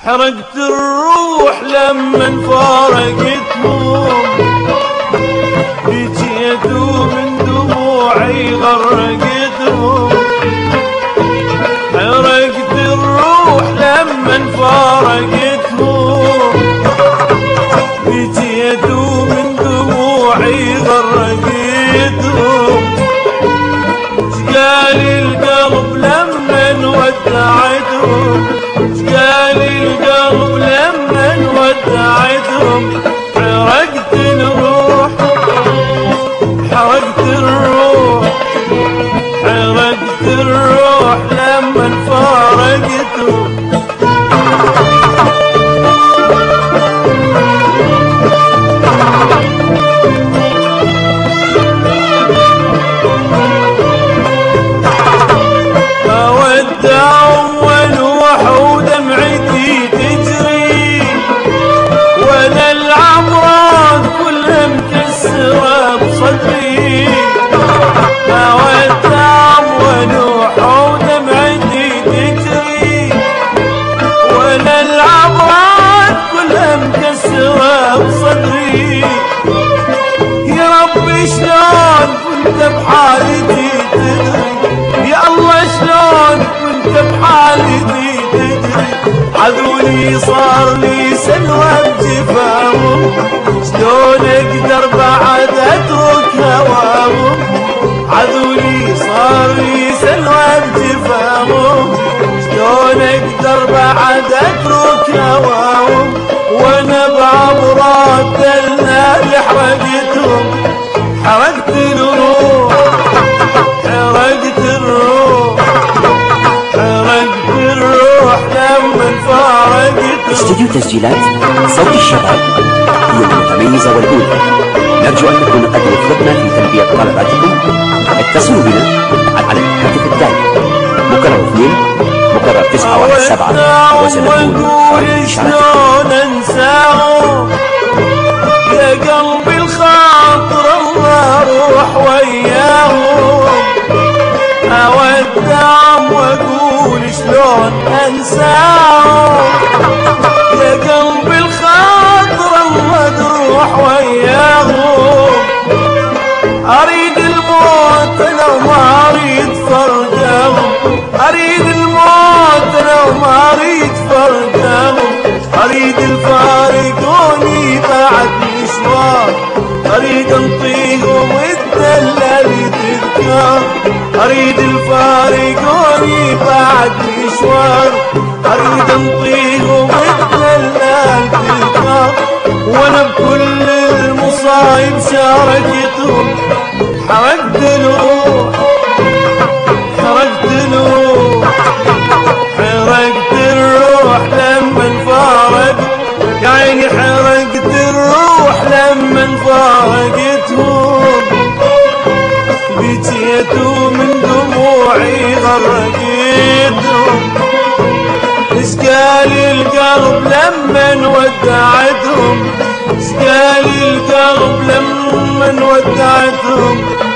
حرقت الروح لما فارقتهم، بكيت ومن دموعي غرقتهم. حرقت الروح لما فارقتهم، بكيت ومن دموعي غرقتهم. شقالي القلب لما ودعتهم، شقالي القلب لما ودعتهم. حرقت الروح، حرقت الروح، حرقت الروح لما فارقتهم. بحالتي تدري يا الله، شلون كنت بحالتي تدري. عذولي صار لي سلوى بجفاهم، شلون اقدر بعد اترك هواهم. عذولي صار لي سلوى بجفاهم، شلون اقدر بعد اترك هواهم. وانا بعبرات النار حرقتهم. حرقت الروح، حرقت الروح، حرقت الروح لما فارقتهم. استوديو تسجيلات صوت الشباب هي المتميزة والأولى. نرجو أن نكون قد وفقنا في تلبية طلباتكم. اتصلوا بنا على الهاتف التالي مكرر 2 مكرر 917 وسنكون رقم إشارتكم. يا قلبي الخاطر الله روح وياهم، اودعهم واقول شلون انساهم. يا قلبي الخاطر الله تروح وياهم. اريد الموت انا وما اريد فرقهم، اريد الموت انا وما اريد فرقهم. اريد الفارقوني بعد مشوار، اريد انطيهم والدلال تذكار. اريد الفارقوني بعد مشوار، اريد انطيهم والدلال تذكار. وانا بكل المصايب شاركتهم. حرقت الروح، حرقت الروح، حرقت الروح لما فارقت يا عيني. حرقت الروح لما فارقتهم، بكيت ومن دموعي غرقتهم. شقالي القلب لما ودعتهم، شقالي القلب لما ودعتهم.